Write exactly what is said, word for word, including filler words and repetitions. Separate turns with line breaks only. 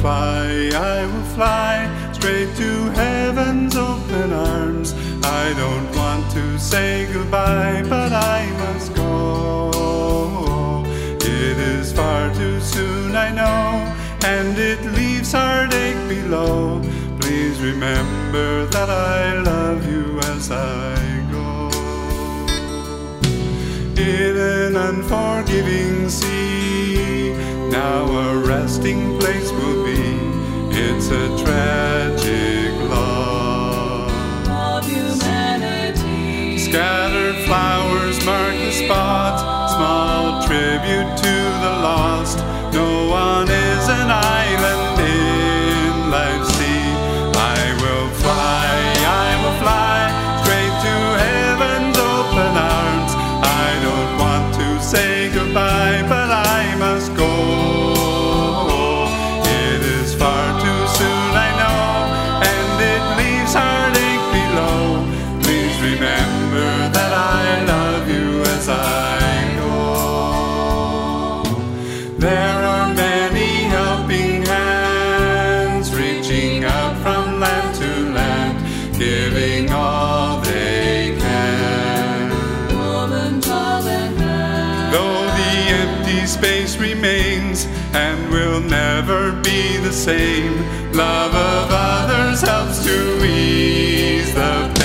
fly, I will fly straight to heaven's open arms. I don't want to say goodbye, but I must go. It is far too soon, I know, and it leaves heartache below. Please remember that I love you as I go. In an unforgiving sea, now a resting place will be. It's a tragic loss
of humanity.
Scattered flowers mark the spot, small tribute to the lost. No one is an island in life's sea. I will fly, I will fly straight to heaven's open arms. I don't want to say goodbye, but I must go. It is far too soon, I know, and it leaves heartache below. Please remember that I love you as I go. There are many helping hands reaching out from land to land, giving all they can.
Woman, child, and man.
Though the empty space remains and will never be the same, love of others helps to ease the pain.